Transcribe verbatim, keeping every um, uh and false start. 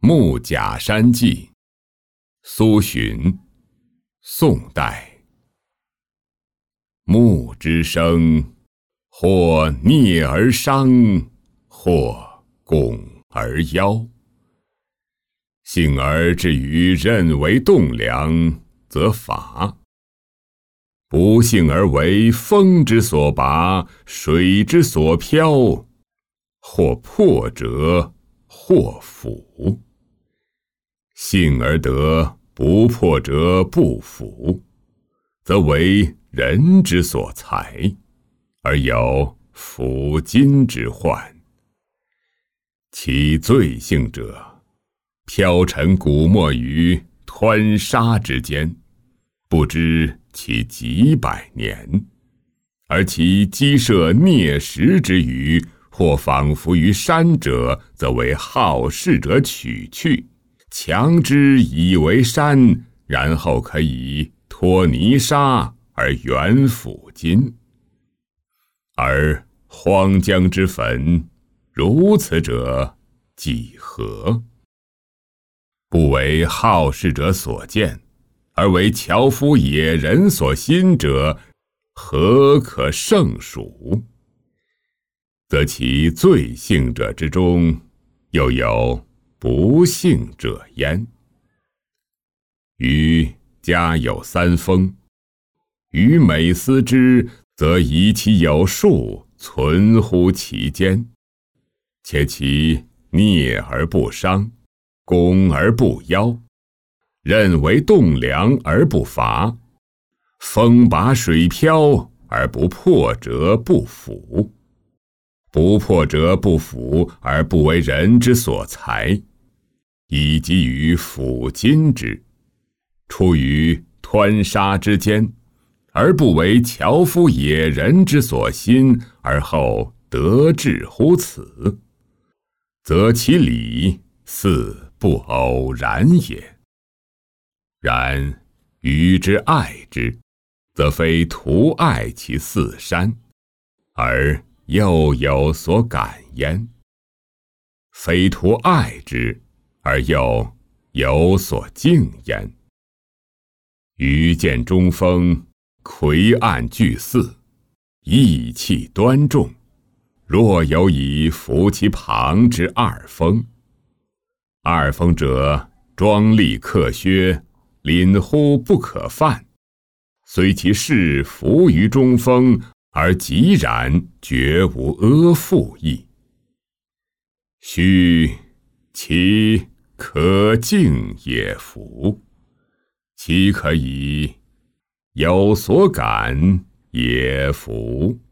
木甲山记，苏洵，宋代。木之生，或孽而伤，或拱而夭。幸而至于任为栋梁，则伐；不幸而为风之所拔，水之所漂，或破折，或腐。幸而得不破折不腐，则为人之所裁，而有腐今之患。其最幸者，飘尘古没于湍沙之间，不知其几百年，而其积涉啮石之余，或仿佛于山者，则为好事者取去，强之以为山，然后可以脱泥沙而原腐今。而荒江之汾，如此者几何？不为好事者所见，而为樵夫野人所欣者，何可胜数？则其最幸者之中，又有不幸者焉。余家有三峰，余每思之，则疑其有数存乎其间，且其孽而不伤，拱而不夭，任为栋梁而不伐，风拔水漂而不破折不腐，不破折不腐而不为人之所裁，以及于腐今之，出于湍沙之间，而不为樵夫野人之所欣，而后得志乎此，则其理似不偶然也。然余之爱之，则非徒爱其四山，而又有所感焉；非徒爱之，而又有所敬焉。余见中峰，魁岸巨寺，义气端重，若有以服其旁之二峰。二峰者，庄丽克削，凛乎不可犯，虽其势浮于中峰，而极然绝无阿附意。须其可敬也夫，其可以有所感也夫。